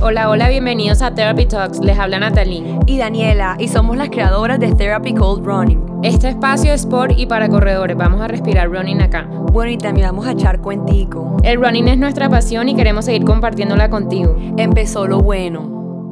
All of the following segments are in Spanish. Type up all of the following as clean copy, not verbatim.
Hola, hola, bienvenidos a Therapy Talks. Les habla Natalie y Daniela, y somos las creadoras de Therapy Cold Running. Este espacio es por y para corredores. Vamos a respirar running acá. Bueno, y también vamos a echar cuentico. El running es nuestra pasión y queremos seguir compartiéndola contigo. Empezó lo bueno.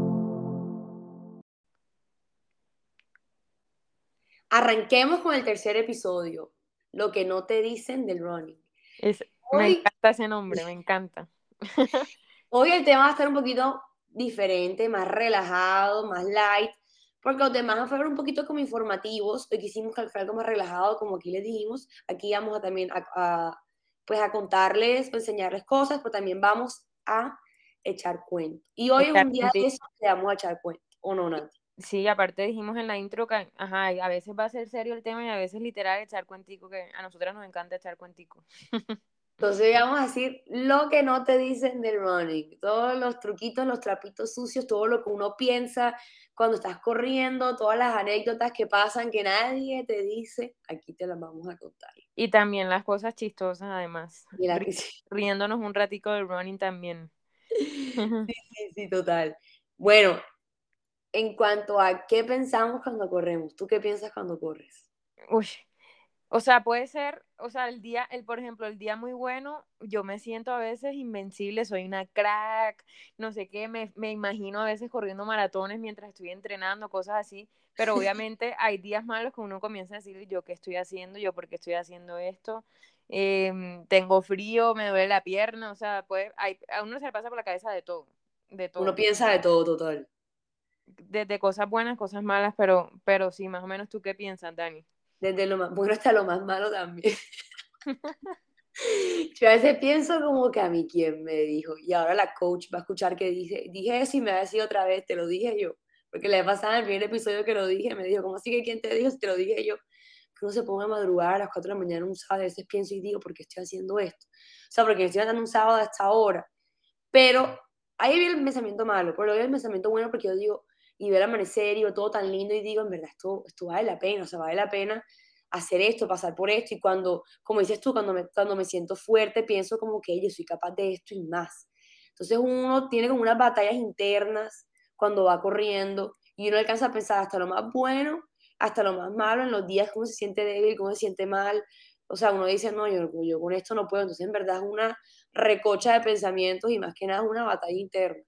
Arranquemos con el tercer episodio, lo que no te dicen del running. Me encanta ese nombre, me encanta. Hoy el tema va a estar un poquito diferente, más relajado, más light, porque los demás fueron un poquito como informativos. Hoy quisimos que algo más relajado, como aquí les dijimos. Aquí vamos a también pues a contarles, a enseñarles cosas, pero también vamos a echar cuento. Y hoy es un día de eso que vamos a echar cuento, ¿o no, Nati? Sí, aparte dijimos en la intro que a veces va a ser serio el tema y a veces literal echar cuentico, que a nosotras nos encanta echar cuentico. Entonces vamos a decir lo que no te dicen del running, todos los truquitos, los trapitos sucios, todo lo que uno piensa cuando estás corriendo, todas las anécdotas que pasan que nadie te dice, aquí te las vamos a contar. Y también las cosas chistosas además, Sí. riéndonos un ratico del running también. Sí, total. Bueno, en cuanto a qué pensamos cuando corremos, ¿tú qué piensas cuando corres? Uy, o sea, puede ser, o sea, por ejemplo, el día muy bueno, yo me siento a veces invencible, soy una crack, no sé qué, me imagino a veces corriendo maratones mientras estoy entrenando, cosas así, pero obviamente hay días malos que uno comienza a decir, yo qué estoy haciendo, yo por qué estoy haciendo esto, tengo frío, me duele la pierna, o sea, a uno se le pasa por la cabeza de todo, de todo. Uno piensa de todo, total. Desde cosas buenas, cosas malas, pero sí, más o menos tú qué piensas, Dani. Desde lo más bueno hasta lo más malo también. Yo a veces pienso como que a mí quién me dijo, y ahora la coach va a escuchar que dije eso y me va a decir otra vez, te lo dije yo, porque le pasaba en el primer episodio que lo dije, me dijo, ¿cómo así que quién te dijo si te lo dije yo? Que uno se ponga a madrugar a las 4 de la mañana un sábado, a veces pienso y digo, ¿por qué estoy haciendo esto? O sea, porque estoy haciendo un sábado a esta hora, pero ahí viene el pensamiento malo, pero viene el pensamiento bueno porque yo digo, y ver el amanecer y veo todo tan lindo y digo, en verdad, esto vale la pena, o sea, vale la pena hacer esto, pasar por esto, y cuando, como dices tú, cuando me siento fuerte, pienso como que yo soy capaz de esto y más. Entonces uno tiene como unas batallas internas cuando va corriendo y uno alcanza a pensar hasta lo más bueno, hasta lo más malo en los días, cómo se siente débil, cómo se siente mal. O sea, uno dice, no, yo con esto no puedo. Entonces, en verdad es una recocha de pensamientos y más que nada es una batalla interna.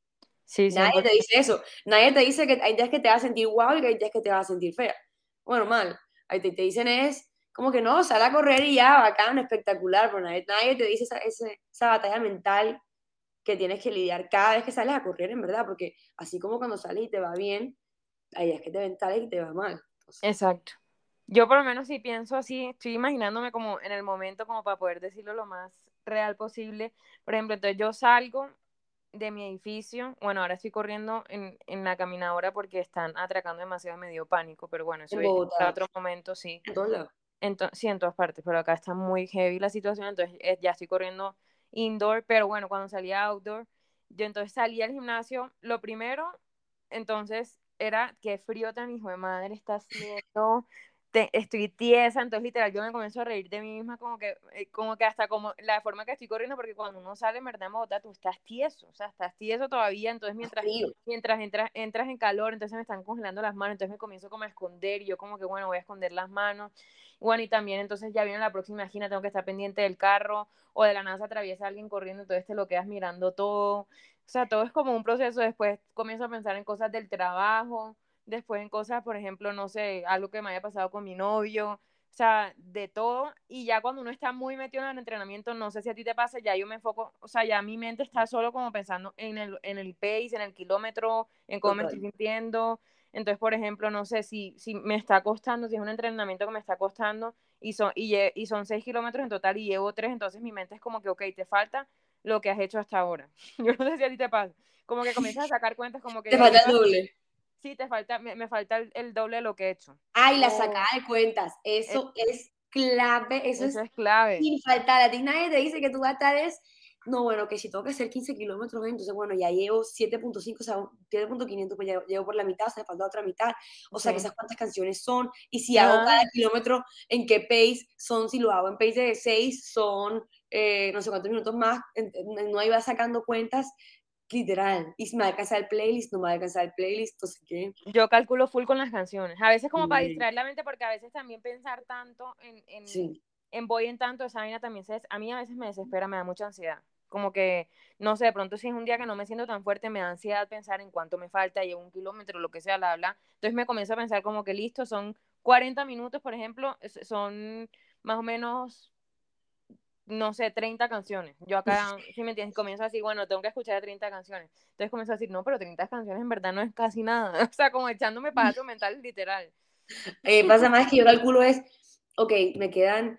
Sí, Nadie te 100%. dice eso. Nadie te dice que hay días que te vas a sentir guau y que hay días que te vas a sentir fea. Bueno, mal. Ahí te dicen es como que no, sal a correr y ya, bacán, espectacular, pero nadie te dice esa batalla mental que tienes que lidiar cada vez que sales a correr, en verdad, porque así como cuando sales y te va bien, hay días que te ven tal y te va mal. Entonces, Exacto. Yo por lo menos si pienso así, estoy imaginándome como en el momento como para poder decirlo lo más real posible. Por ejemplo, entonces yo salgo de mi edificio, bueno, ahora estoy corriendo en la caminadora porque están atracando demasiado, me dio pánico, pero bueno, eso en para Bogotá, otro momento, sí. en todos lados. Sí, en todas partes, pero acá está muy heavy la situación, entonces ya estoy corriendo indoor, pero bueno, cuando salía outdoor, yo entonces salí al gimnasio, lo primero, entonces era qué frío tan hijo de madre está haciendo, estoy tiesa, entonces literal yo me comienzo a reír de mí misma como que hasta como la forma que estoy corriendo, porque cuando uno sale en verdad en Bogotá, tú estás tieso, o sea, estás tieso todavía, entonces Frío. mientras entras en calor, entonces me están congelando las manos, entonces me comienzo como a esconder y yo como que bueno, voy a esconder las manos. Bueno, y también entonces ya viene la próxima esquina, tengo que estar pendiente del carro o de la nada se atraviesa alguien corriendo, entonces te lo quedas mirando todo. O sea, todo es como un proceso. Después comienzo a pensar en cosas del trabajo, después en cosas, por ejemplo, no sé, algo que me haya pasado con mi novio, o sea, de todo. Y ya cuando uno está muy metido en el entrenamiento, no sé si a ti te pasa, ya yo me enfoco, o sea, ya mi mente está solo como pensando en el pace, en el kilómetro, en cómo me estoy Total. sintiendo. Entonces, por ejemplo, no sé si me está costando, si es un entrenamiento que me está costando y son 6 kilómetros en total y llevo 3, entonces mi mente es como que, ok, te falta lo que has hecho hasta ahora. Yo no sé si a ti te pasa. Como que comienzas a sacar cuentas, como que Te ya falta el llevas, doble. sí, me falta el doble de lo que he hecho. Ay, la sacada Oh, de cuentas, eh, eso es clave, eso eso es es clave. sin faltar. A ti nadie te dice que tú vas a estar no, bueno, que si tengo que hacer 15 kilómetros, entonces, bueno, ya llevo 7.5, o sea, 7.500, pues ya llevo por la mitad, o sea, me falta otra mitad, o sea, que Sí. esas cuántas canciones son, y si hago cada Ajá. kilómetro, en qué pace son, si lo hago en pace de 6, son no sé cuántos minutos más, no iba sacando cuentas, literal. Y si me va a alcanzar el playlist, no me va a alcanzar el playlist, no sé qué. Yo calculo full con las canciones. A veces como para Sí, distraer la mente, porque a veces también pensar tanto sí. en voy en tanto, esa vaina también a mí a veces me desespera, me da mucha ansiedad. Como que, no sé, de pronto si es un día que no me siento tan fuerte, me da ansiedad pensar en cuánto me falta, llevo 1 kilómetro, lo que sea, bla, bla. Entonces me comienzo a pensar como que listo, son 40 minutos, por ejemplo, son más o menos no sé, 30 canciones. Yo acá, si me entiendes, comienzo así, bueno, tengo que escuchar 30 canciones. Entonces comienzo a decir, no, pero 30 canciones en verdad no es casi nada. O sea, como echándome paso mental literal. Pasa más que yo calculo es, ok, me quedan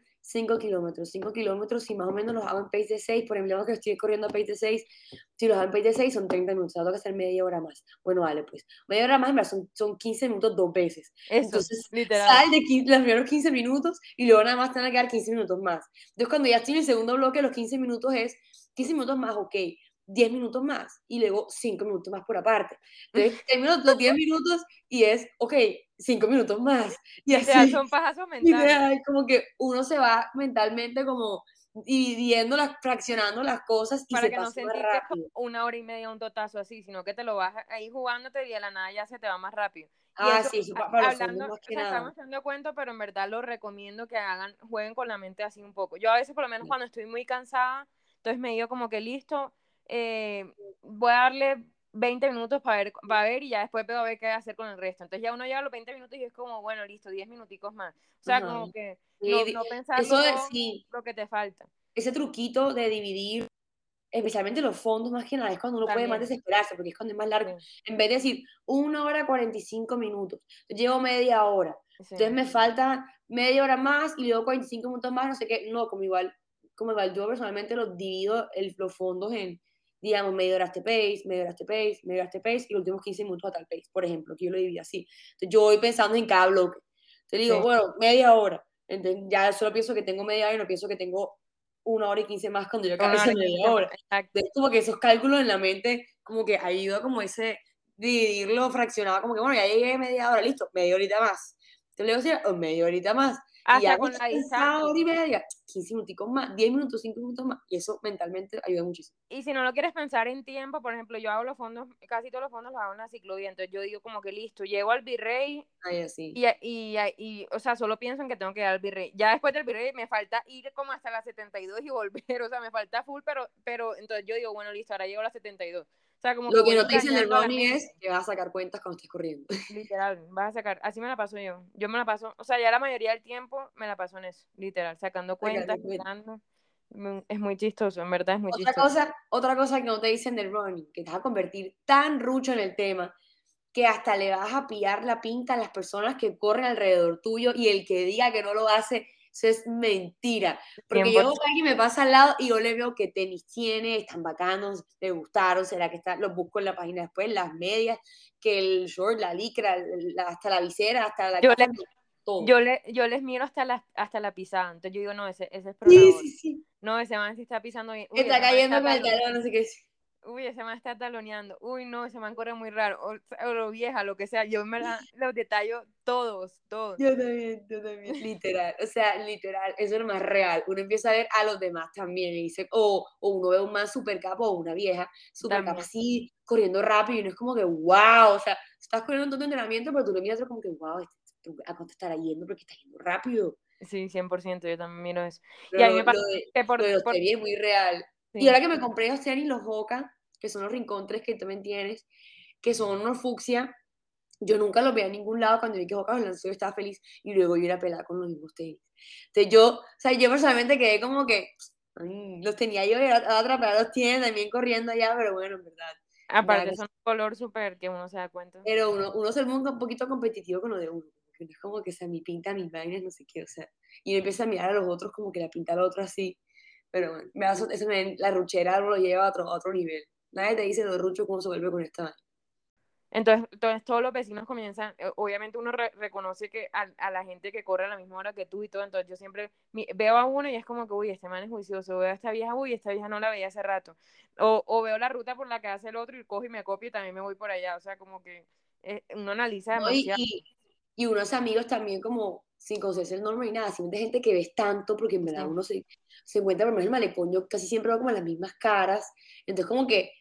5 kilómetros y más o menos los hago en pace de 6, por ejemplo, que estoy corriendo a pace de 6, si los hago en pace de 6 son 30 minutos, tengo que hacer media hora más. Bueno, vale, pues, media hora más, en verdad, son 15 minutos 2 veces. Eso, Entonces, literal. sal de los primeros 15 minutos y luego nada más te van a quedar 15 minutos más. Entonces, cuando ya estoy en el segundo bloque, los 15 minutos es 15 minutos más, ok, 10 minutos más y luego 5 minutos más por aparte. Entonces, termino los 10 minutos y es, ok, 5 minutos más. Y Literal, así, son pajazos mentales. ideal, como que uno se va mentalmente como dividiendo, fraccionando las cosas y Para se que no pasa más sentir que es como rápido. 1 hora y media un totazo así, sino que te lo vas ahí jugándote y de la nada ya se te va más rápido. Y Ah, eso, sí, eso para los fondos hablando, más o que sea, nada. estamos haciendo cuento, pero en verdad lo recomiendo que hagan, jueguen con la mente así un poco. Yo a veces, por lo menos Sí. cuando estoy muy cansada, entonces me digo como que listo, voy a darle 20 minutos para ver y ya después puedo ver qué hacer con el resto. Entonces ya uno llega a los 20 minutos y es como, bueno, listo, 10 minuticos más. O sea, Ajá. como que Sí, no pensar eso luego sí, lo que te falta. ese truquito de dividir, especialmente los fondos más que nada, es cuando uno puede más También, desesperarse, porque es cuando es más largo. sí, En vez de decir 1 hora 45 minutos, yo llevo media hora, sí. entonces me falta media hora más y luego 45 minutos más, no sé qué. No, como igual yo personalmente los divido los fondos en, digamos, media hora este pace, media hora este pace, media hora este pace y los últimos 15 minutos a tal pace, por ejemplo, que yo lo divido así. Entonces yo voy pensando en cada bloque. Te digo, Sí, bueno, media hora. Entonces ya solo pienso que tengo media hora y no pienso que tengo 1 hora y 15 más cuando yo acabe una esa hora y media 15 más, hora. exacto. Entonces, como que esos cálculos en la mente, como que ayuda como ese, dividirlo fraccionado, como que, bueno, ya llegué media hora, listo, media horita más. Entonces le digo, sí, media horita más. Y ya Hasta que con estoy la cansada, hora distancia. y media, 15 minuticos más, 10 minutos, 5 minutos más. Y eso mentalmente ayuda muchísimo. Y si no lo quieres pensar en tiempo, por ejemplo, yo hago los fondos, casi todos los fondos los hago en la ciclovía, entonces yo digo como que listo, llego al Virrey Ay, así. o sea, solo pienso en que tengo que ir al Virrey. Ya después del Virrey me falta ir como hasta la 72 y volver, o sea, me falta full, pero entonces yo digo, bueno, listo, ahora llego a la 72. O sea, como que Lo que voy no te dicen del engañando a la running es mente. que vas a sacar cuentas cuando estés corriendo. Literal, vas a sacar, así me la paso yo. Yo me la paso, o sea, ya la mayoría del tiempo me la paso en eso, literal, sacando cuentas, Sacarle cuentas. mirando. Es muy chistoso, en verdad es muy Otra chistoso. cosa, otra cosa que no te dicen del running, que te vas a convertir tan rucho en el tema que hasta le vas a pillar la pinta a las personas que corren alrededor tuyo y el que diga que no lo hace, eso es mentira. Porque yo 100%. alguien me pasa al lado y yo le veo qué tenis tiene, están bacanos, le gustaron, será que está, los busco en la página después, las medias, que el short, la licra, hasta la visera, hasta las Yo gafas, todo. yo les miro hasta la pisada. Entonces yo digo, no, ese es Sí, programador. sí, sí. No, ese man sí está pisando bien. Uy, Está ese man cayendo está con el talón, taloneando. no sé qué. Uy, ese man está taloneando. Uy, no, ese man corre muy raro. O lo vieja, lo que sea. Yo en verdad los detallo todos, todos. Yo también, literal, o sea, literal, eso es lo más real. Uno empieza a ver a los demás también y dice, o uno ve un man super capo o una vieja super capa También. así, corriendo rápido y uno es como que, wow, o sea, estás corriendo un montón de entrenamiento, pero tú lo miras como que, wow, ¿a cuánto estará yendo? Porque está yendo rápido. Sí, 100%, yo también miro eso. Y a mí Pero me pasa que lo de los tenis es muy real. Y sí, ahora que me compré los tenis, los Hoka, que son los rincontres que también tienes, que son unos fucsia, yo nunca los veía en ningún lado cuando vi que Boca los lanzó, yo estaba feliz y luego yo ir a pelar con los mismos tenis. Entonces yo, o sea, yo personalmente quedé como que los tenía yo y a otra pelada los tiene también corriendo allá, pero bueno, en verdad, nada que aparte hacer. son un color súper que uno se da cuenta. Pero uno se vuelve un poquito competitivo con lo de uno, porque no es como que sea mi pinta, mis vainas, no sé qué, o sea, y uno empieza a mirar a los otros como que la pinta al otro así, pero bueno, la ruchera lo lleva a otro nivel. Nadie te dice lo rucho cómo se vuelve con esta vaina. Entonces todos los vecinos comienzan, obviamente uno reconoce que a la gente que corre a la misma hora que tú y todo, entonces yo siempre veo a uno y es como que, uy, este man es juicioso, veo a esta vieja, uy, esta vieja no la veía hace rato, o veo la ruta por la que hace el otro y cojo y me copio y también me voy por allá, o sea, como que uno analiza ¿No? demasiado Y unos amigos también como sin conocerse el nombre y nada, simplemente gente que ves tanto, porque en verdad sí, uno se encuentra por lo menos en el malecón, yo casi siempre veo como las mismas caras, entonces como que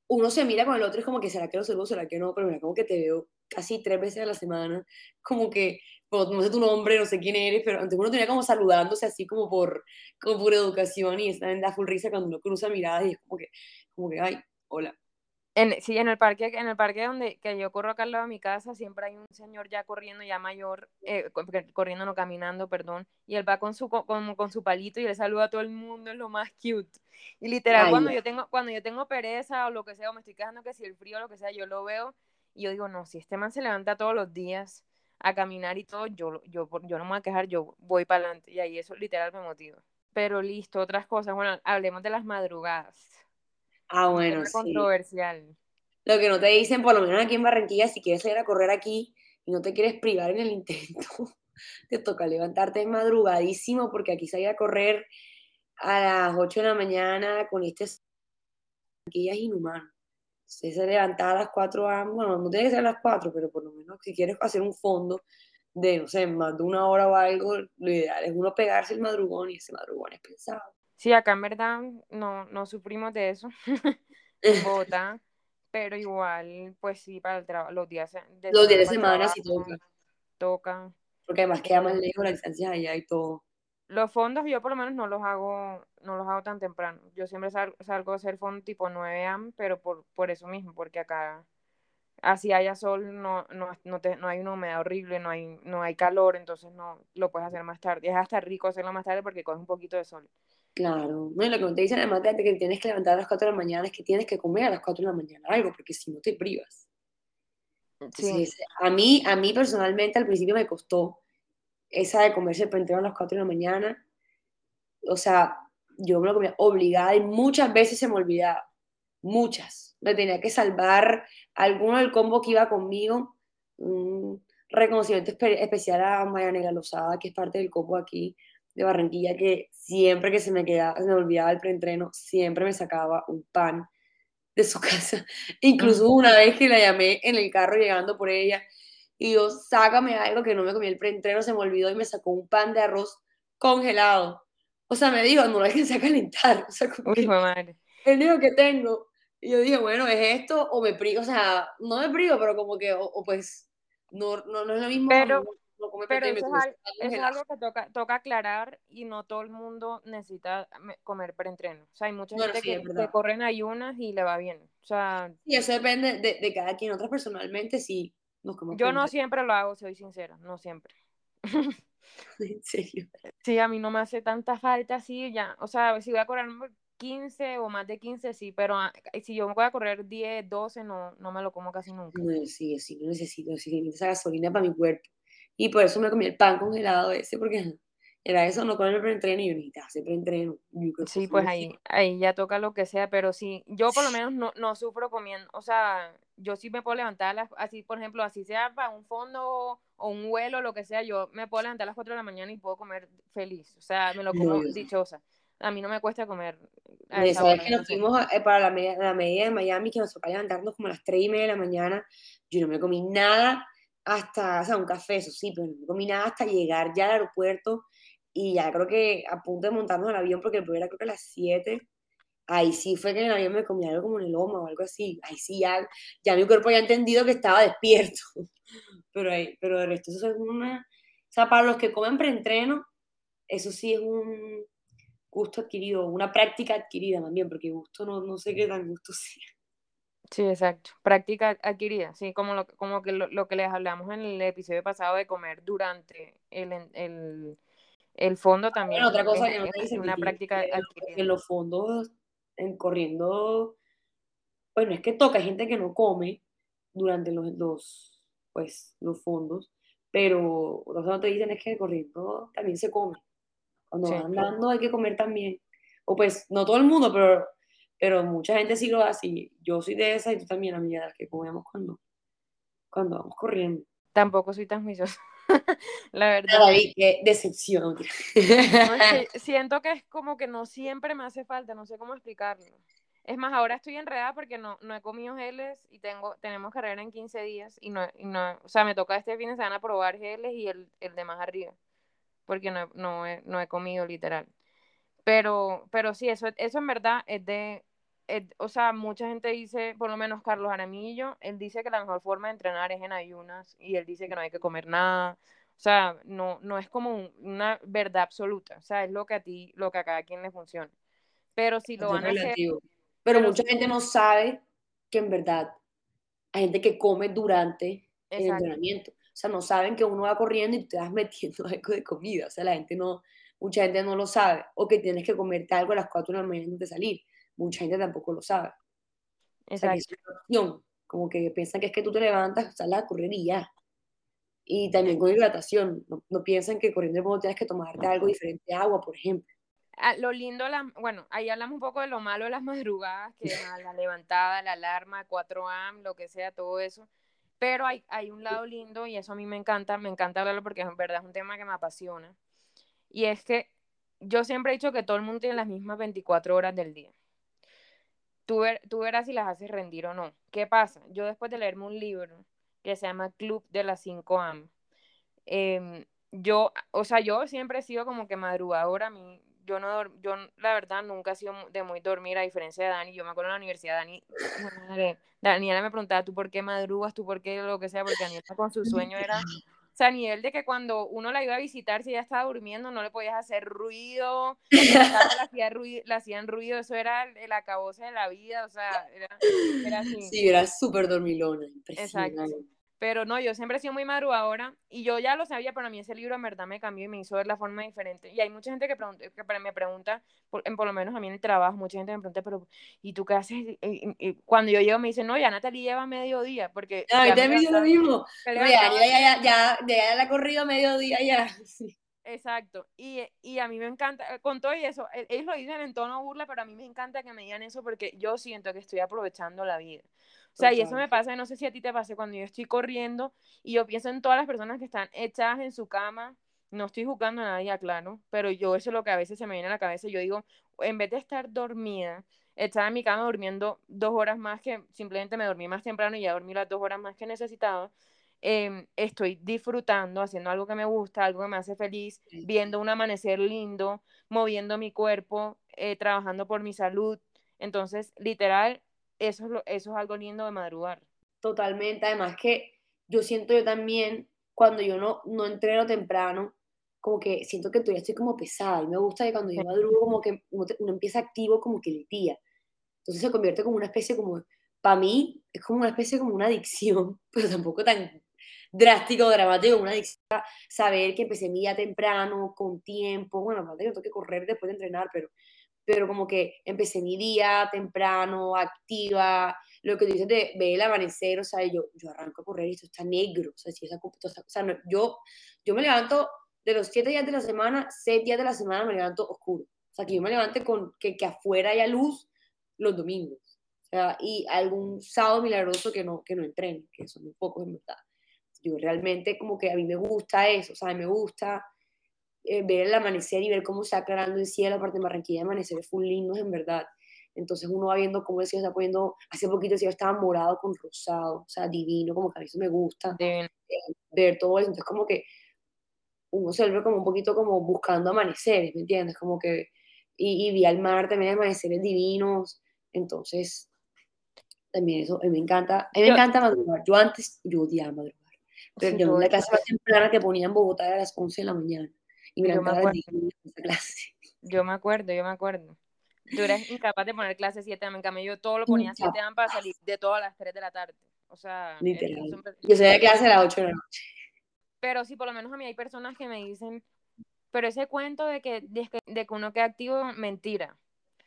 uno se mira con el otro, es como que, ¿será que lo saludo? ¿Será que no? Pero mira, como que te veo casi 3 veces a la semana, como que, pues, no sé tu nombre, no sé quién eres, pero antes uno tenía como saludándose así como por educación y esta da full risa cuando uno cruza miradas y es como que, ay, hola. Sí, en el parque donde que yo corro acá al lado de mi casa, siempre hay un señor ya corriendo, ya mayor, corriendo, no caminando, perdón, y él va con su palito y le saluda a todo el mundo, es lo más cute. Y literal, Ay, cuando yo tengo pereza o lo que sea, o me estoy quejando que si el frío o lo que sea, yo lo veo y yo digo, no, si este man se levanta todos los días a caminar y todo, yo no me voy a quejar, yo voy para adelante. Y ahí eso literal me motiva. Pero listo, otras cosas. Bueno, hablemos de las madrugadas. Un bueno, tema sí. controversial. Lo que no te dicen, por lo menos aquí en Barranquilla, si quieres salir a correr aquí y no te quieres privar en el intento, te toca levantarte madrugadísimo porque aquí salir a correr a las 8 de la mañana con Barranquilla es inhumano. Entonces se levanta a las 4 bueno, no tiene que ser a las 4, pero por lo menos si quieres hacer un fondo de, no sé, más de 1 hora o algo, lo ideal es uno pegarse el madrugón y ese madrugón es pensado. Sí, acá en verdad no sufrimos de eso en Bogotá, pero igual, pues sí, para los días de Los días semana de para el semana trabajo sí toca, toca. porque además queda más Eh, lejos la distancia allá y todo. los fondos yo por lo menos no los hago tan temprano. Yo siempre salgo a hacer fondo tipo 9 a.m., pero por eso mismo, porque acá así haya sol, no hay una humedad horrible, no hay calor, entonces no lo puedes hacer más tarde. Es hasta rico hacerlo más tarde porque coge un poquito de sol. Claro, no, y lo que no te dicen además de que te tienes que levantar a las 4 de la mañana es que tienes que comer a las 4 de la mañana algo, porque si no te privas. Sí, Entonces, a mí personalmente al principio me costó esa de comerse el preentreno a las 4 de la mañana. O sea, yo me lo comía obligada y muchas veces se me olvidaba. Muchas. Me tenía que salvar alguno del combo que iba conmigo. Un reconocimiento especial a Marianela Lozada, que es parte del combo aquí de Barranquilla, que siempre que se me olvidaba el preentreno, siempre me sacaba un pan de su casa. Incluso mm, una vez que la llamé en el carro llegando por ella y yo, sácame algo que no me comí el preentreno, se me olvidó y me sacó un pan de arroz congelado. O sea, me dijo, no lo alcancé a calentar. O sea, como uy, que hijo de madre. el único que tengo. Y yo dije, bueno, ¿es esto o me privo? O sea, no me privo, pero como que, o pues, no es lo mismo cuando Pero, uno come pero preentreno y me tuviese pan eso es congelado. algo que toca aclarar y no todo el mundo necesita comer preentreno. O sea, hay mucha Bueno, gente sí, es que verdad. corre en ayunas y le va bien. O sea, Y eso depende de cada quien. Otras personalmente sí nos comemos yo no preentreno. siempre lo hago, soy sincera, no siempre. En serio. Sí, a mí no me hace tanta falta, sí, ya. O sea, si voy a correr 15 o más de 15 sí, pero si yo me voy a correr 10 12 no me lo como casi nunca. No, sí, sí, no necesito esa gasolina para mi cuerpo. Y por eso me comí el pan congelado ese, porque ajá, era eso, no comer el preentreno, y yo necesitaba hacer preentreno. Mi cuerpo Sí, fue pues un ahí ya toca lo que sea, pero sí, yo por lo menos no sufro comiendo, o sea, yo sí me puedo levantar así, por ejemplo, así sea para un fondo o un vuelo, lo que sea, yo me puedo levantar a las 4 de la mañana y puedo comer feliz, o sea, me lo no, como yo sí. dichosa. A mí no me cuesta comer a Me esa sabes hora, que en nos serio. fuimos para la media de Miami, que nos tocó levantarnos como a las 3:30 de la mañana. Yo no me comí nada hasta, o sea, un café, eso sí, pero no me comí nada hasta llegar ya al aeropuerto. Y ya creo que a punto de montarnos al avión, porque el vuelo era creo que a las 7. Ahí sí fue que en el avión me comí algo como en el loma o algo así. Ahí sí ya mi cuerpo ya ha entendido que estaba despierto. Pero de resto eso es una... O sea, para los que comen preentreno, eso sí es un gusto adquirido, una práctica adquirida también, porque gusto no sé qué tan gusto sea. Sí, exacto. Práctica adquirida, sí, como que lo que les hablamos en el episodio pasado de comer durante el fondo Bueno, también otra cosa es, que no es te dicen que una tienes práctica que adquirida. en los fondos, en corriendo, bueno, es que toca, hay gente que no come durante los fondos, pero otra cosa que no te dicen es que corriendo también se come. Cuando Sí. vas andando hay que comer también. O pues, no todo el mundo, pero mucha gente sí lo hace. Y yo soy de esa y tú también, amiga, de las que comemos cuando vamos corriendo. Tampoco soy tan juiciosa, la Ah, verdad. David, qué decepción. No, es que siento que es como que no siempre me hace falta, no sé cómo explicarlo. Es más, ahora estoy enredada porque no he comido geles y tenemos carrera en 15 días o sea, me toca este fin de semana probar geles y el de más arriba, porque no he comido literal. Pero sí, eso en verdad es o sea, mucha gente dice, por lo menos Carlos Aramillo, él dice que la mejor forma de entrenar es en ayunas y él dice que no hay que comer nada. O sea, no es como una verdad absoluta. O sea, es lo que a ti, lo que a cada quien le funcione. Pero si lo Eso es van a hacer, relativo. Pero pero mucha si, gente no sabe que en verdad hay gente que come durante el exacto, entrenamiento. O sea, no saben que uno va corriendo y te vas metiendo algo de comida. O sea, la gente no, mucha gente no lo sabe. O que tienes que comerte algo a las 4 de la mañana antes de salir. Mucha gente tampoco lo sabe. O sea, que es exacto. una opción. Como que piensan que es que tú te levantas, sales a correr y ya. Y también con hidratación. No piensan que corriendo el tienes que tomarte algo diferente, agua, por ejemplo. Lo lindo, bueno, ahí hablamos un poco de lo malo de las madrugadas, que la levantada, la alarma, 4 a.m., lo que sea, todo eso. Pero hay un lado lindo y eso a mí me encanta hablarlo porque en verdad es un tema que me apasiona. Y es que yo siempre he dicho que todo el mundo tiene las mismas 24 horas del día. Tú verás si las haces rendir o no. ¿Qué pasa? Yo después de leerme un libro que se llama Club de las 5 a.m., o sea, yo siempre he sido como que madrugadora, a mí, yo la verdad nunca he sido de muy dormir, a diferencia de Dani. Yo me acuerdo en la universidad, Dani, madre, Daniela me preguntaba, ¿tú por qué madrugas? ¿Tú por qué lo que sea? Porque Daniela con su sueño era, o sea, a nivel de que cuando uno la iba a visitar, si ella estaba durmiendo, no le podías hacer ruido, en la casa le hacían ruido, eso era el acabose de la vida, o sea, era así, Sí, era súper dormilona, exacto. impresionante. Pero no, yo siempre he sido muy madrugadora y yo ya lo sabía, pero a mí ese libro en verdad me cambió y me hizo ver la forma diferente. Y hay mucha gente que me pregunta, por lo menos a mí en el trabajo, mucha gente me pregunta, pero ¿y tú qué haces? Y cuando yo llego me dicen, no, ya Natalie lleva mediodía, porque A mí ya me también me hizo lo levantaba, mismo. me No, ya, levantaba. ya la ha corrido a mediodía ya. Sí. Exacto, y a mí me encanta, con todo y eso, ellos lo dicen en tono burla, pero a mí me encanta que me digan eso porque yo siento que estoy aprovechando la vida. O sea, y eso Total. me pasa, no sé si a ti te pasa cuando yo estoy corriendo y yo pienso en todas las personas que están echadas en su cama, no estoy juzgando a nadie, claro, pero yo eso es lo que a veces se me viene a la cabeza, yo digo, en vez de estar dormida, estar en mi cama durmiendo 2 horas más que simplemente me dormí más temprano y ya dormí las 2 horas más que necesitaba, estoy disfrutando, haciendo algo que me gusta, algo que me hace feliz, viendo un amanecer lindo, moviendo mi cuerpo, trabajando por mi salud. Entonces, literal, eso es algo lindo de madrugar. Totalmente. Además que yo siento yo también, cuando yo no entreno temprano, como que siento que todavía estoy como pesada. Y me gusta que cuando yo Sí, madrugo, como que uno empieza activo como que el día. Entonces se convierte como una especie como, para mí, es como una especie como una adicción, pero tampoco tan drástico o dramático, una adicción. Saber que empecé mi día temprano, con tiempo. Bueno, aparte que tengo que correr después de entrenar, pero como que empecé mi día temprano, activa, lo que tú dices de ver el amanecer, o sea, yo arranco a correr y esto está negro, o sea, si esa, o sea yo me levanto de los 7 días de la semana, 6 días de la semana me levanto oscuro, o sea, que yo me levante con que afuera haya luz los domingos, o sea, y algún sábado milagroso que no entrene, que son muy pocos en verdad. Yo realmente como que a mí me gusta eso, o sea, me gusta ver el amanecer y ver cómo se está aclarando el cielo, aparte de Barranquilla, amaneceres full lindos en verdad. Entonces uno va viendo cómo el cielo está poniendo, hace poquito el cielo estaba morado con rosado, o sea, divino, como que a mí eso me gusta, divino. ver todo eso. Entonces como que uno se vuelve como un poquito como buscando amaneceres, ¿me entiendes? Como que, y vi al mar también amaneceres divinos, entonces también eso, a mí me Yo, encanta madrugar. Yo odiaba madrugar, pero sí, yo la clase más temprana que ponía en Bogotá era a las 11 de la mañana y me yo me levantaba a las acuerdo, 10 de esa clase. yo me acuerdo. Tú eres incapaz de poner clase 7 a.m., en cambio yo todo lo ponía Incapaz, 7 a.m. para salir de todas las 3 de la tarde. O sea, literal. Yo salía de literal. clase a las 8 de la noche. Pero sí, por lo menos a mí hay personas que me dicen, pero ese cuento de que uno queda activo, mentira.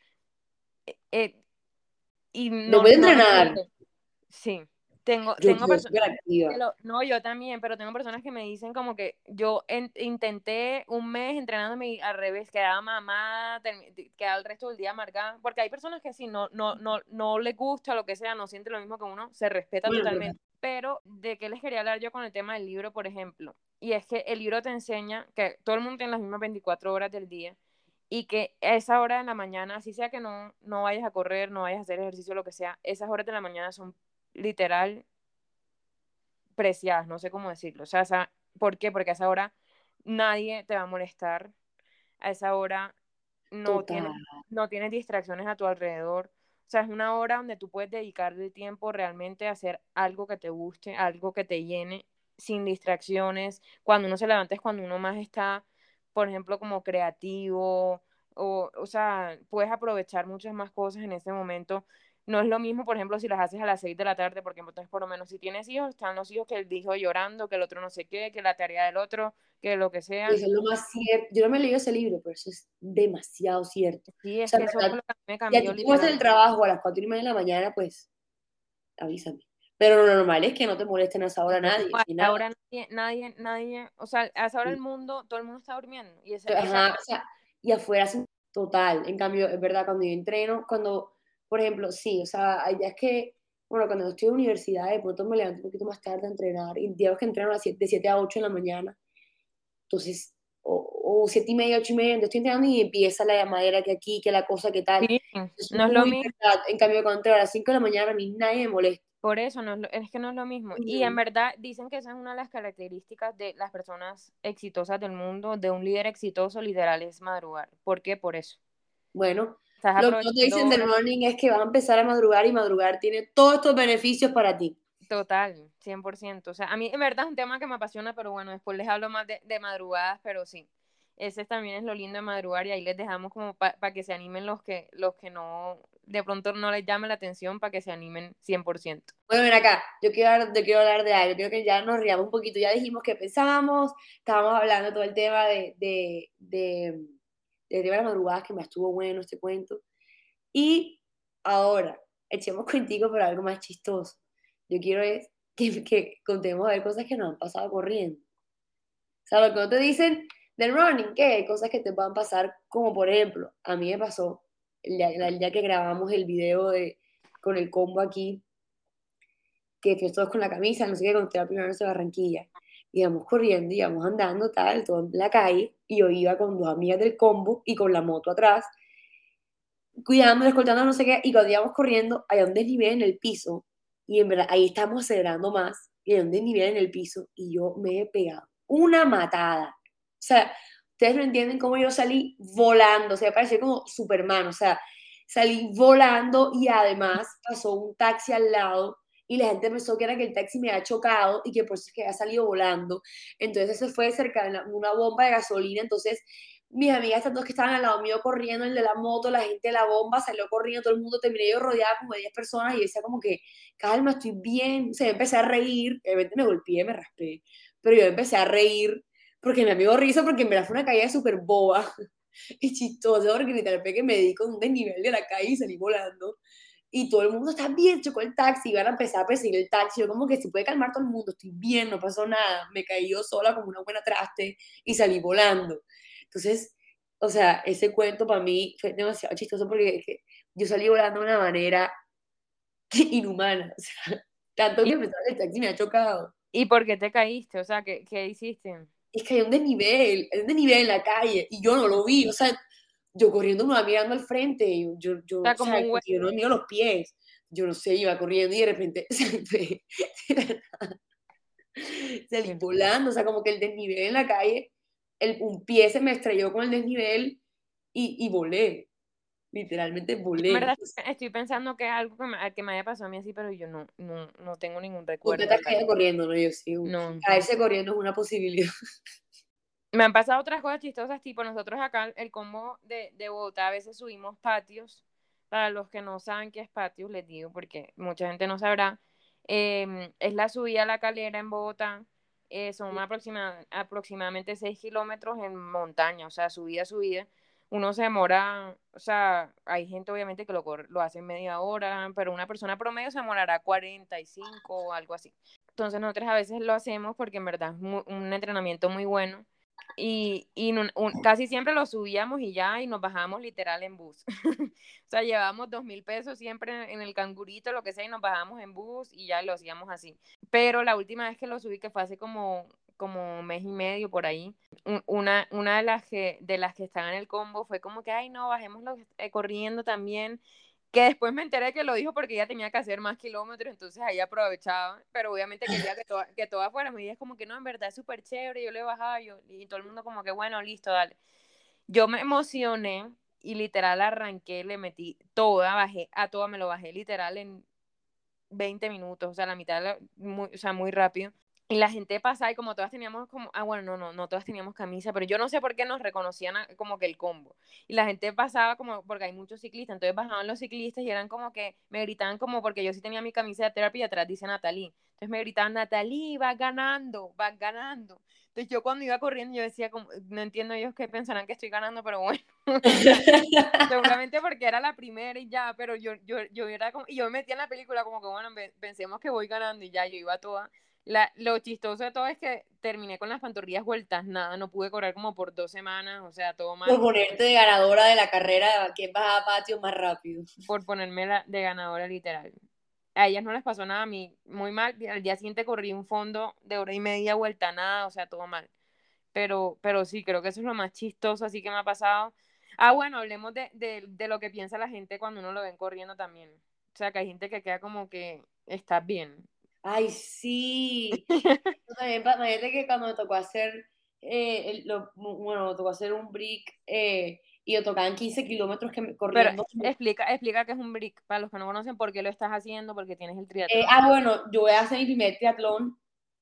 Eh, y no, Después de no lo entrenar, entiendo. Sí, yo tengo quedo personas, súper activa. no, yo también, pero tengo personas que me dicen como que yo intenté un mes entrenándome y al revés, quedaba mamada, quedaba el resto del día amargada, porque hay personas que sí, no les gusta lo que sea, no siente lo mismo que uno, se respeta Bueno, totalmente. Pero de qué les quería hablar yo con el tema del libro, por ejemplo, y es que el libro te enseña que todo el mundo tiene las mismas 24 horas del día y que esa hora de la mañana, así sea que no vayas a correr, no vayas a hacer ejercicio, lo que sea, esas horas de la mañana son literal preciadas, no sé cómo decirlo. O sea, ¿por qué? Porque a esa hora nadie te va a molestar, a esa hora no total. tienes, no tienes distracciones a tu alrededor. O sea, es una hora donde tú puedes dedicarle tiempo realmente a hacer algo que te guste, algo que te llene, sin distracciones. Cuando uno se levanta es cuando uno más está, por ejemplo, como creativo, o sea, puedes aprovechar muchas más cosas en ese momento. No es lo mismo, por ejemplo, si las haces a las 6 de la tarde, porque entonces por lo menos si tienes hijos, están los hijos que el hijo llorando, que el otro no sé qué, que la tarea del otro, que lo que sea. Eso es lo más cierto. Yo no me he leído ese libro, pero eso es demasiado cierto. Sí, O es sea, que en eso fue verdad, lo que a mí me si a cambió ti te muestra el literal. trabajo a las 4:30 de la mañana, pues avísame. Pero lo normal es que no te molesten a esa hora No, nadie, a ni esa nada. hora nadie, o sea, a esa hora el mundo, todo el mundo está durmiendo. Y esa Ajá, o sea, y afuera hace total. En cambio, es verdad, cuando yo entreno, cuando, por ejemplo, sí, o sea, hay días que, bueno, cuando yo estoy en universidad, de pronto me levanto un poquito más tarde a entrenar, y días que entreno de 7 a 8 de la mañana, entonces, o 7:30, 8:30, entonces estoy entrenando y empieza la llamadera que aquí, que la cosa, que tal. sí, Es no es lo muy mismo. verdad. En cambio, cuando entreno a las 5 de la mañana, a mí nadie me molesta. Por eso, es que no es lo mismo. Y en Ujú. verdad dicen que esa es una de las características de las personas exitosas del mundo, de un líder exitoso, literal, es madrugar. ¿Por qué? Por eso. Bueno, Estás lo que no te aprovechando dicen del horas. running es que vas a empezar a madrugar y madrugar tiene todos estos beneficios para ti. Total, 100%. O sea, a mí en verdad es un tema que me apasiona, pero bueno, después les hablo más de madrugadas, pero sí. Ese también es lo lindo de madrugar y ahí les dejamos como para que se animen los que no, de pronto no les llame la atención, para que se animen 100%. Bueno, ven acá, yo quiero hablar de algo, quiero que ya nos riamos un poquito, ya dijimos que pensábamos, estábamos hablando todo el tema de tema de las madrugadas, que me estuvo bueno este cuento, y ahora, echemos cuentico por algo más chistoso. Yo quiero es que contemos a ver cosas que nos han pasado corriendo. O sea, lo que no te dicen del running, ¿qué? Cosas que te van a pasar, como por ejemplo, a mí me pasó el día que grabamos el video con el combo aquí, que fuimos todos con la camisa, no sé qué, cuando la primera vez de Barranquilla. Íbamos corriendo, íbamos andando, tal, todo en la calle, y yo iba con 2 amigas del combo y con la moto atrás, cuidando, escoltando, no sé qué, y cuando íbamos corriendo, había un desnivel en el piso, y en verdad, ahí estamos acelerando más, y había un desnivel en el piso, y yo me he pegado una matada. O sea, ustedes no entienden cómo yo salí volando, o sea, parecía como Superman, o sea, salí volando y además pasó un taxi al lado y la gente pensó que era que el taxi me había chocado y que por eso es que había salido volando. Entonces se fue cerca de una bomba de gasolina, entonces mis amigas, estas dos que estaban al lado mío corriendo, el de la moto, la gente de la bomba, salió corriendo, todo el mundo, terminé yo rodeada como de 10 personas y yo decía como que, calma, estoy bien, o sea, yo empecé a reír, obviamente me golpeé, me raspé, pero yo empecé a reír porque me amigo risa, porque en verdad fue una caída súper boba y chistosa, porque literalmente que me di con un desnivel de la calle y salí volando. Y todo el mundo está bien, chocó el taxi, iban a empezar a perseguir el taxi. Yo como que se puede calmar todo el mundo, estoy bien, no pasó nada. Me caí yo sola como una buena traste y salí volando. Entonces, o sea, ese cuento para mí fue demasiado chistoso porque es que yo salí volando de una manera inhumana. O sea, tanto ¿Y, que pensaba que el taxi me ha chocado. y por qué te caíste? O sea, ¿qué hiciste? Es que hay un desnivel en la calle y yo no lo vi. O sea, yo corriendo me iba mirando al frente. Y O o sea, como sea, un porque yo no miro los pies. Yo no sé, iba corriendo y de repente salí hueco. volando. O sea, como que el desnivel en la calle, un pie se me estrelló con el desnivel y volé. Literalmente En volé. verdad estoy pensando que es algo que me haya pasado a mí así, pero yo no tengo ningún Nunca recuerdo te de has verdad. caído corriendo, ¿no? Yo sí. No. Caerse corriendo es una posibilidad. Me han pasado otras cosas chistosas, tipo nosotros acá, el combo de Bogotá, a veces subimos patios. Para los que no saben qué es patios, les digo, porque mucha gente no sabrá. Es la subida a la calera en Bogotá. Son aproximadamente 6 kilómetros en montaña, o sea, subida. Uno se demora, o sea, hay gente obviamente que lo hace en media hora, pero una persona promedio se demorará 45 o algo así. Entonces nosotros a veces lo hacemos porque en verdad es un entrenamiento muy bueno y casi siempre lo subíamos y ya, y nos bajábamos literal en bus. O sea, llevábamos 2.000 pesos siempre en el cangurito, lo que sea, y nos bajábamos en bus y ya lo hacíamos así. Pero la última vez que lo subí, que fue hace como mes y medio por ahí, una de las que estaban en el combo fue como que, ay, no, bajémoslo corriendo también, que después me enteré que lo dijo porque ella tenía que hacer más kilómetros, entonces ahí aprovechaba, pero obviamente quería que todas fuéramos, y es como que no, en verdad es súper chévere, yo le bajaba, y todo el mundo como que, bueno, listo, dale. Yo me emocioné, y literal arranqué, le metí toda, bajé a toda, me lo bajé literal en 20 minutos, o sea, la mitad, o sea, muy rápido. Y la gente pasaba y como todas teníamos como, bueno, no todas teníamos camisa, pero yo no sé por qué nos reconocían como que el combo. Y la gente pasaba como, porque hay muchos ciclistas, entonces bajaban los ciclistas y eran como que me gritaban como, porque yo sí tenía mi camisa de terapia y atrás dice Natalie. Entonces me gritaban, Natalie, vas ganando, vas ganando. Entonces yo cuando iba corriendo yo decía, como, no entiendo ellos qué pensarán que estoy ganando, pero bueno, o sea, seguramente porque era la primera y ya, pero yo era como, y yo me metía en la película como que, bueno, pensemos que voy ganando y ya, yo iba toda. Lo chistoso de todo es que terminé con las pantorrillas vueltas, nada, no pude correr como por 2 semanas, o sea, todo Por mal, ponerte de ganadora de la carrera de quién baja a patio más rápido. por ponerme de ganadora literal. A ellas no les pasó nada, a mí muy mal, al día siguiente corrí un fondo de 1 hora y media, vuelta nada, o sea, todo mal. Pero sí, creo que eso es lo más chistoso así que me ha pasado. Bueno, hablemos de lo que piensa la gente cuando uno lo ven corriendo también. O sea, que hay gente que queda como que estás bien. Ay, sí. Yo también, imagínate que cuando me tocó hacer, bueno, me tocó hacer un brick y me tocaban 15 kilómetros Pero corriendo. explica qué es un brick, para los que no conocen por qué lo estás haciendo, porque tienes el triatlón. Bueno, yo voy a hacer mi primer triatlón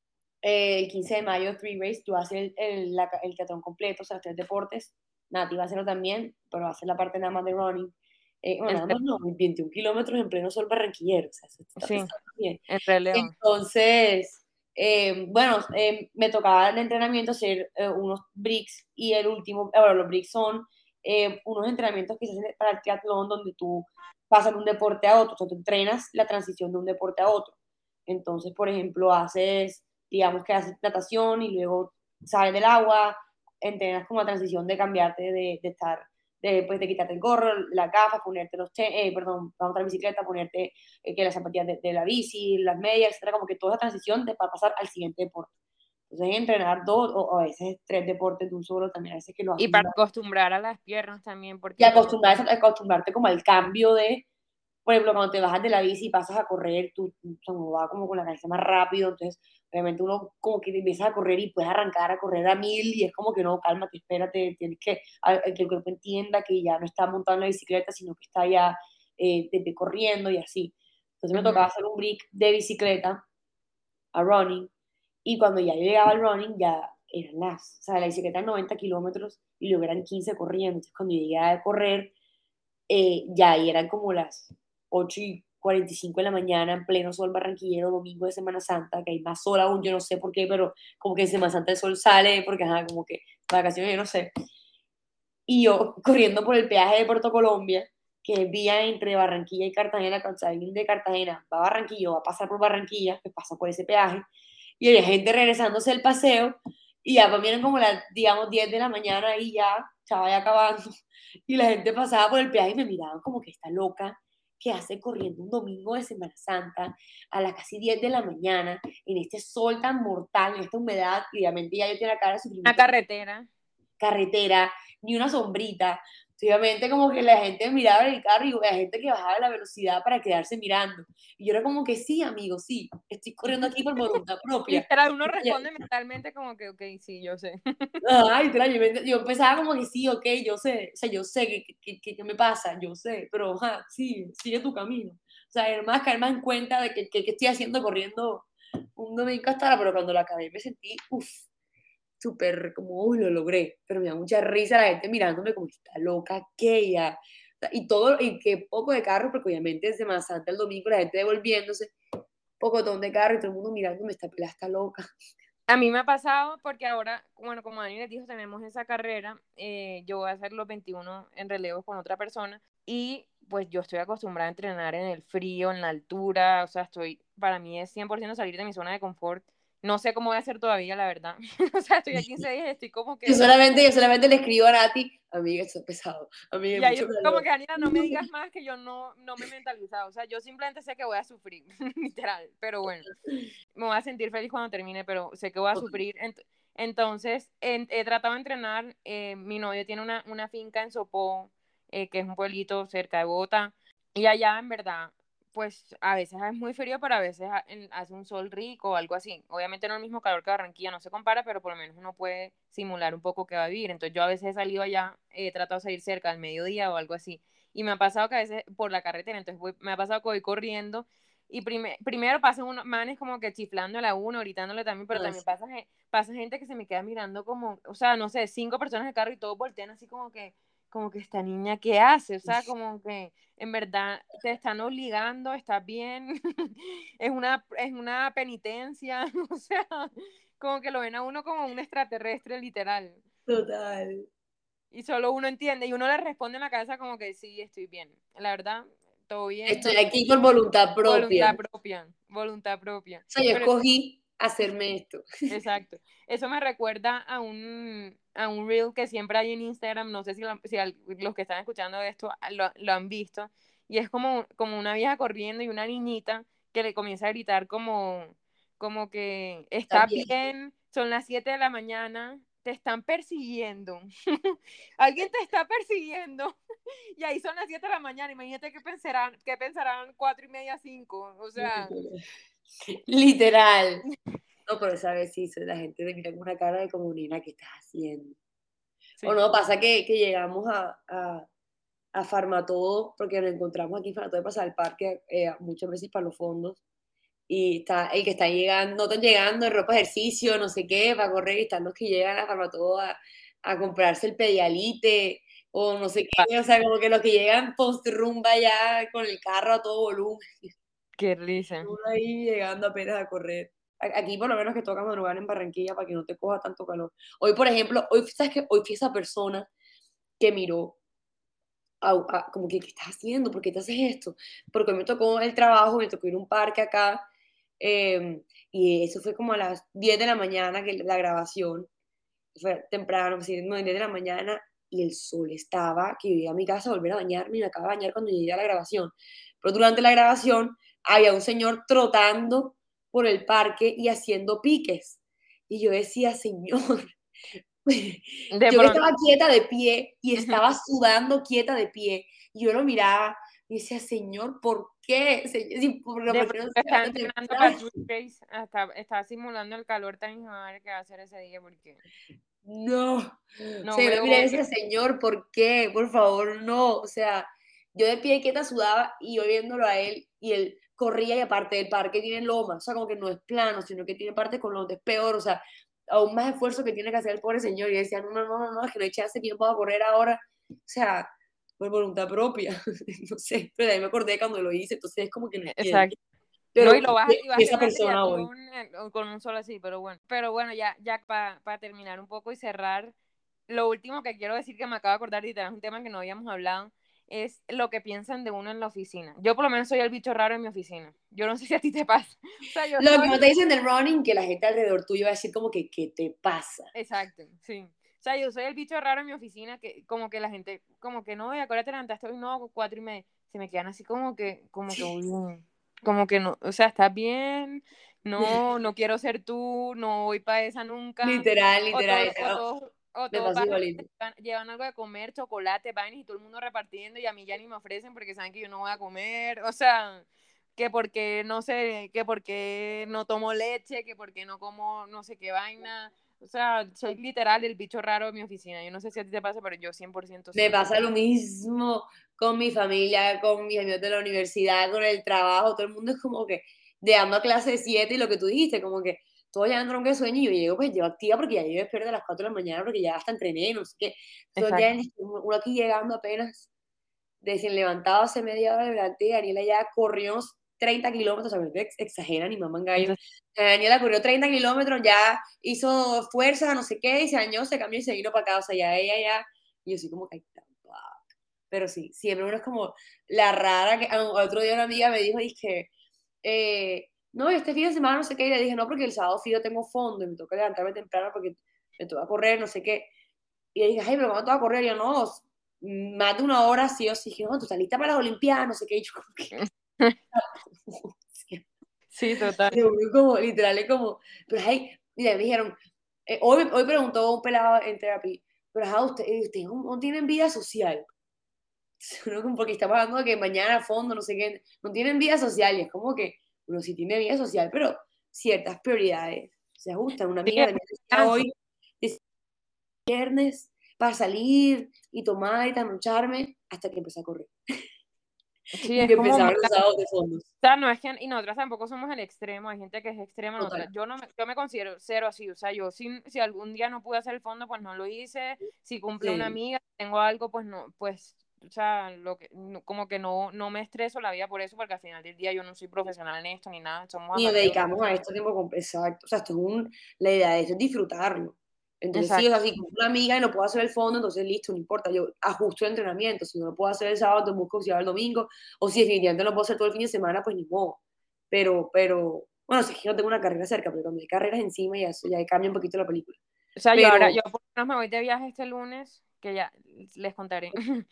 el 15 de mayo, Three Race. Yo voy a hacer el triatlón completo, o sea, 3 deportes. Nati va a hacerlo también, pero va a hacer la parte nada más de running. Bueno, En nada más no, 21 kilómetros en pleno sol barranquillero, o sea, eso está sí, pesado bien. en relevo. Entonces, bueno, me tocaba el entrenamiento hacer unos bricks y el último, bueno, los bricks son unos entrenamientos que se hacen para el triatlón donde tú pasas de un deporte a otro, o sea, tú entrenas la transición de un deporte a otro. Entonces, por ejemplo, digamos que haces natación y luego sales del agua, entrenas como la transición de cambiarte de estar pues, de quitarte el gorro, la gafa, ponerte perdón, vamos a la bicicleta, ponerte que las zapatillas de la bici, las medias, etcétera, como que toda esa transición para pasar al siguiente deporte. Entonces, entrenar 2 o a veces 3 deportes de un solo, también a veces que lo Y hacen para más. acostumbrar a las piernas también, Y porque pues acostumbrarte como al cambio por ejemplo, cuando te bajas de la bici y pasas a correr, uno va como con la cabeza más rápido, entonces obviamente uno como que te empiezas a correr y puedes arrancar a correr a 1000 y es como que no, cálmate, espérate, tienes que el cuerpo entienda que ya no está montado en la bicicleta, sino que está ya corriendo y así. Entonces me tocaba hacer un break de bicicleta a running y cuando ya yo llegaba al running ya eran o sea, la bicicleta eran 90 kilómetros y luego eran 15 corriendo, entonces cuando yo llegué a correr ya ahí eran como las 8:45 de la mañana, en pleno sol barranquillero, domingo de Semana Santa, que hay más sol aún, yo no sé por qué, pero como que en Semana Santa el sol sale, porque ajá, como que vacaciones, yo no sé. Y yo corriendo por el peaje de Puerto Colombia, que es vía entre Barranquilla y Cartagena, cuando alguien de Cartagena va a Barranquilla, va a pasar por Barranquilla, que pasa por ese peaje, y hay gente regresándose del paseo, y ya para mí eran como las, digamos, 10 de la mañana y ya estaba ya acabando, y la gente pasaba por el peaje y me miraban como que está loca, que hace corriendo un domingo de Semana Santa a las casi 10 de la mañana, en este sol tan mortal, en esta humedad, y obviamente ya yo tenía la cara de una sufrimiento, carretera. carretera, ni una sombrita. Obviamente como que la gente miraba el carro y la gente que bajaba la velocidad para quedarse mirando. Y yo era como que sí, amigo, sí, estoy corriendo aquí por voluntad propia. Literal, uno responde mentalmente como que, ok, sí, yo sé. Ay, yo pensaba como que sí, ok, yo sé, o sea, yo sé que me pasa, yo sé, pero ajá, sí, sigue tu camino. O sea, además caer más en cuenta de que estoy haciendo corriendo un domingo hasta ahora, pero cuando la acabé me sentí, uff, súper como, uy, lo logré, pero me da mucha risa la gente mirándome como está loca aquella. Y todo, y qué poco de carro, porque obviamente es Semana Santa el domingo, la gente devolviéndose, pocotón de carro y todo el mundo mirándome, esta pelada está loca. A mí me ha pasado porque ahora, bueno, como Dani les dijo, tenemos esa carrera, yo voy a hacer los 21 en relevos con otra persona y pues yo estoy acostumbrada a entrenar en el frío, en la altura, o sea, para mí es 100% salir de mi zona de confort. No sé cómo voy a hacer todavía, la verdad. O sea, estoy a 15 días y estoy como que, Yo solamente le escribo a Nati, amiga, esto es pesado, amiga, hay ya yo mucho estoy como calor. que, Daniela, no me digas más que yo no me he mentalizado. O sea, yo simplemente sé que voy a sufrir, literal, pero bueno. Me voy a sentir feliz cuando termine, pero sé que voy a sufrir. Entonces, he tratado de entrenar. Mi novio tiene una finca en Sopó, que es un pueblito cerca de Bogotá. Y allá, en verdad, pues a veces es muy frío, pero a veces hace un sol rico o algo así. Obviamente no es el mismo calor que Barranquilla, no se compara, pero por lo menos uno puede simular un poco que va a vivir. Entonces yo a veces he salido allá, he tratado de salir cerca al mediodía o algo así. Y me ha pasado que a veces por la carretera, entonces me ha pasado que voy corriendo y primero pasan unos manes como que chiflándole a uno, gritándole también, pero Ah, también sí, pasa gente que se me queda mirando como, o sea, no sé, 5 personas en el carro y todos voltean así como que esta niña, ¿qué hace? O sea, como que en verdad te están obligando, estás bien, es una penitencia, o sea, como que lo ven a uno como un extraterrestre literal. total. Y solo uno entiende y uno le responde en la cabeza como que sí, estoy bien. La verdad, todo bien, Estoy aquí por voluntad propia. voluntad O propia, voluntad propia. sea, yo Pero escogí hacerme esto. exacto. Eso me recuerda a un reel que siempre hay en Instagram, no sé si los que están escuchando esto lo han visto, y es como una vieja corriendo y una niñita que le comienza a gritar como que Está está bien. bien, son las 7 de la mañana, te están persiguiendo, alguien te está persiguiendo, y ahí son las 7 de la mañana, imagínate qué pensarán 4:30, 5, o sea, Literal. No, pero esa vez sí, la gente te mira con una cara de como, nena, ¿qué estás haciendo? O sí. no, pasa que llegamos a Farmatodo, porque nos encontramos aquí en Farmatodo de pasar al parque muchas veces para los fondos, y está el que está llegando, no están llegando en ropa de ejercicio, no sé qué, para correr, y están los que llegan a Farmatodo a comprarse el Pedialite, o no sé qué, o sea, como que los que llegan post rumba ya con el carro a todo volumen, Qué risa. uno ahí llegando apenas a correr. Aquí por lo menos que toca madrugar en Barranquilla para que no te coja tanto calor. Hoy, por ejemplo, hoy, ¿sabes qué? Hoy fui esa persona que miró como que, ¿qué estás haciendo? ¿Por qué te haces esto? Porque me tocó el trabajo, me tocó ir a un parque acá, y eso fue como a las 10 de la mañana, que la grabación, fue temprano, sí, no, 10 de la mañana, y el sol estaba, que yo llegué a mi casa a volver a bañarme, y me acabo de bañar cuando llegué a la grabación. Pero durante la grabación había un señor trotando por el parque y haciendo piques. Y yo decía, señor, De yo que pronto. estaba quieta de pie y estaba sudando quieta de pie, y yo lo miraba y decía, señor, ¿por qué? Si por lo De pronto prefiero está estar entrenando para temprano. Drag Race, está simulando el calor tan hijo de madre que va a hacer ese día porque No. O no sea, yo lo veo miré y otra. decía, señor, ¿por qué? Por favor, no. O sea, yo de pie quieta sudaba y yo viéndolo a él, y él corría, y aparte el parque tiene loma, o sea, como que no es plano, sino que tiene parte con lomas, es peor, o sea, aún más esfuerzo que tiene que hacer el pobre señor. Y yo decía, no, no, no, no, no, es que no hay chance que yo pueda correr ahora. O sea, por voluntad propia, no sé, pero de ahí me acordé cuando lo hice, entonces es como que no entiendo. Exacto. No, y Pero lo vas a, y vas a hacer esa una persona hoy. triatlón con un solo así, pero bueno. Pero bueno, ya para terminar un poco y cerrar, lo último que quiero decir que me acabo de acordar y es un tema que no habíamos hablado, es lo que piensan de uno en la oficina. Yo por lo menos soy el bicho raro en mi oficina. Yo no sé si a ti te pasa. O sea, yo Lo que soy. no te dicen del running, que la gente alrededor tuyo va a decir como que, ¿qué te pasa? Exacto, sí. O sea, yo soy el bicho raro en mi oficina que como que la gente, como que no, y ahora te levantaste hoy, no, 4:30. Se me quedan así uy, como que no, o sea, estás bien, no, no quiero ser tú, no voy para esa nunca. Literal, O literal, todos, o literal. todos, o Me todos pasa bajan, igualito. llevan algo de comer, chocolate, vainas y todo el mundo repartiendo y a mí ya ni me ofrecen porque saben que yo no voy a comer. O sea, que porque no sé, que porque no tomo leche, que porque no como no sé qué vaina. O sea, soy literal el bicho raro de mi oficina. Yo no sé si a ti te pasa, pero yo 100% Me sí. pasa lo mismo con mi familia, con mis amigos de la universidad, con el trabajo. Todo el mundo es como que llegando a clase de 7, y lo que tú dijiste, como que todos ya tronco de sueño, y yo llego, pues llego activa porque ya yo espero de las 4 de la mañana porque ya hasta entrené, no sé qué. Entonces ya Exacto. uno aquí llegando apenas, recién levantado hace media hora, me levanté, Daniela ya corrió unos 30 kilómetros, a ver, exageran y maman gallo. Entonces, Daniela corrió 30 kilómetros, ya hizo fuerza, no sé qué, y se bañó, se cambió y se vino para acá, o sea, ya ella ya, y yo soy como que, pero sí, siempre uno es como la rara, que otro día una amiga me dijo, dije, no, este fin de semana no sé qué, y le dije, no, porque el sábado sí yo tengo fondo, y me toca levantarme temprano porque me toca correr, no sé qué, y le dije, ay, pero ¿cuándo te vas a correr? Y yo, no, más de una hora sí o sí. Dije, no, tú estás lista para las Olimpiadas, no sé qué. Y yo como que, sí, total. se volvió como, literal, es como, pero ay, mira, me dijeron, hoy preguntó un pelado en terapia, pero ajá, ustedes no tienen vida social. Uno como porque estamos hablando de que mañana a fondo, no sé qué, no tienen vida social, y es como que uno sí tiene vida social, pero ciertas prioridades se ajustan. Una Sí, amiga también decía descanso. hoy, decía, viernes, para salir y tomar y trasnocharme, hasta que empecé a correr. Sí, Y es que como empezaron mala. los sábados de fondos. O sea, no es que, y nosotras tampoco somos el extremo, hay gente que es extrema, Total. nosotras, yo me considero cero así, o sea, yo si algún día no pude hacer el fondo, pues no lo hice, si cumple una Sí. amiga, tengo algo, pues no, pues, o sea, como que no me estreso la vida por eso, porque al final del día yo no soy profesional en esto ni nada, somos Y nos amateurs. dedicamos a esto tiempo exacto. O sea, esto es la idea de esto es disfrutarlo. Entonces, sí, o sea, Exacto. si con una amiga y no puedo hacer el fondo, entonces listo, no importa, yo ajusto el entrenamiento. Si no lo puedo hacer el sábado, entonces busco si va el domingo, o si definitivamente no puedo hacer todo el fin de semana, pues ni modo. Bueno, si es que no tengo una carrera cerca, pero cuando hay carreras encima, ya eso ya cambia un poquito la película. O sea, Pero, yo por lo menos me voy de viaje este lunes, que ya les contaré,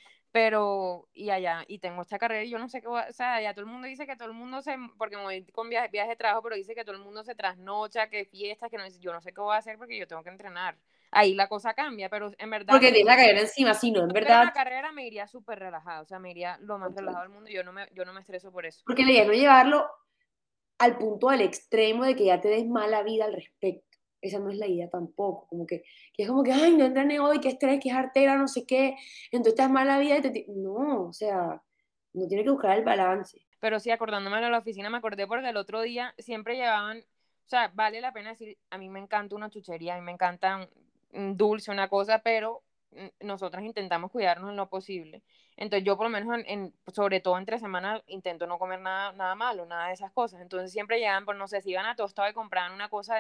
pero, y allá, y tengo esta carrera y yo no sé qué voy o sea, ya todo el mundo dice que todo el mundo porque me voy con viaje de trabajo, pero dice que todo el mundo se trasnocha, que fiestas, que no, yo no sé qué voy a hacer porque yo tengo que entrenar. Ahí la cosa cambia, pero en verdad, porque si tienes la carrera encima, si no, en tuviera verdad, una carrera me iría súper relajada, o sea, me iría lo más relajado del mundo y yo no me estreso por eso. porque la idea es no llevarlo al punto del extremo de que ya te des mala vida al respecto. Esa no es la idea tampoco, como que es como que, ay, no entrené hoy, qué estrés, qué artera, no sé qué, entonces te das mala vida y no, o sea, no tiene que buscar el balance. Pero sí, acordándome de la oficina, me acordé porque el otro día siempre llevaban, o sea, vale la pena decir, a mí me encanta una chuchería, a mí me encanta un dulce, una cosa, pero nosotras intentamos cuidarnos en lo posible. Entonces yo por lo menos, sobre todo entre semanas, intento no comer nada malo, nada de esas cosas. Entonces siempre llegaban, por no sé, si iban a Tostado y compraban una cosa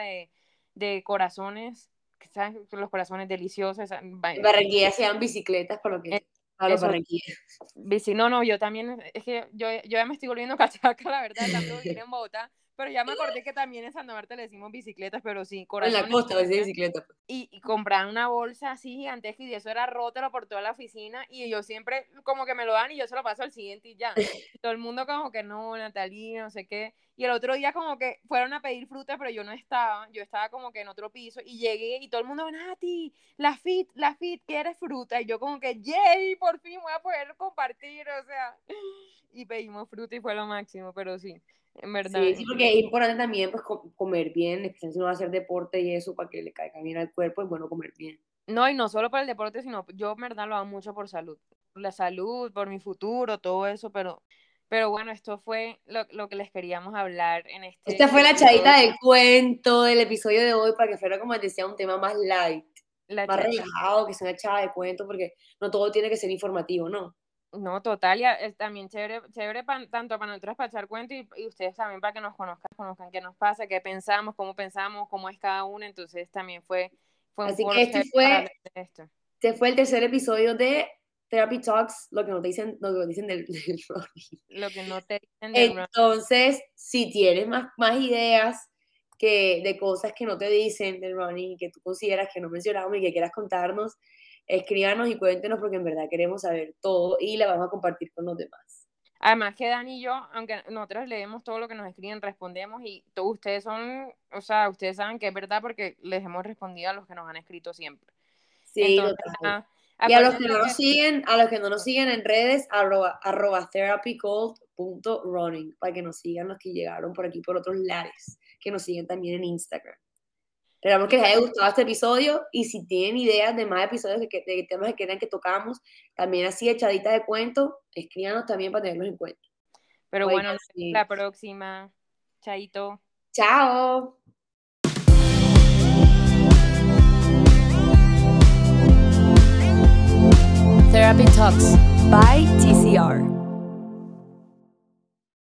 de corazones, ¿sabes? Los corazones deliciosos. En Barranquilla se dan bicicletas por lo que, a los Eso, barranquillas. bici, no, yo también, es que yo ya me estoy volviendo cachaca, la verdad, tanto vivir en Bogotá, pero ya me acordé que también en Santa Marta le decimos bicicletas, pero sí, En la corazones. costa a veces de bicicleta. Pues. Y compraban una bolsa así gigantesca y eso era rótalo por toda la oficina y yo siempre como que me lo dan y yo se lo paso al siguiente y ya. Y todo el mundo como que no, Natalie, no sé qué. Y el otro día como que fueron a pedir fruta, pero yo no estaba, yo estaba como que en otro piso y llegué y todo el mundo, Nati, la fit, ¿quieres fruta? Y yo como que, yay, por fin voy a poder compartir, o sea. Y pedimos fruta y fue lo máximo, pero sí, en verdad. Sí, sí, porque es importante también pues, comer bien, especialmente si uno va a hacer deporte y eso, para que le caiga bien al cuerpo, es bueno comer bien. No, y no solo por el deporte, sino yo en verdad lo hago mucho por salud. Por la salud, por mi futuro, todo eso, pero bueno, esto fue lo que les queríamos hablar en Esta este fue la episodio. chadita del cuento del episodio de hoy para que fuera, como decía, un tema más light, La más chacha. relajado, que sea una chava de cuento, porque no todo tiene que ser informativo, ¿no? No, total, y es también chévere tanto para nosotros para echar cuento y ustedes también para que nos conozcan qué nos pasa, qué pensamos, cómo es cada uno. Entonces también fue un Así foro que chévere para hablar de esto. este fue el tercer episodio de Therapy Talks, lo que nos dicen, lo que nos dicen del running. Lo que no te dicen del run. Entonces, si tienes más ideas de cosas que no te dicen del running y que tú consideras que no mencionamos y que quieras contarnos, escríbanos y cuéntenos porque en verdad queremos saber todo y la vamos a compartir con los demás. Además que Dani y yo, aunque nosotros leemos todo lo que nos escriben, respondemos y todos ustedes son, o sea, ustedes saben que es verdad porque les hemos respondido a los que nos han escrito siempre. Sí, Entonces, total. Y a los que acuérdense no nos que siguen, en redes, arroba therapygold.running, para que nos sigan los que llegaron por aquí por otros lares, que nos siguen también en Instagram. Esperamos que les haya gustado este episodio y si tienen ideas de más episodios de temas que quieran que tocamos, también así echadita de cuento, escríbanos también para tenerlos en cuenta. pero Oigan, bueno, nos vemos sí. la próxima. Chaito. Chao. Therapy Talks by T.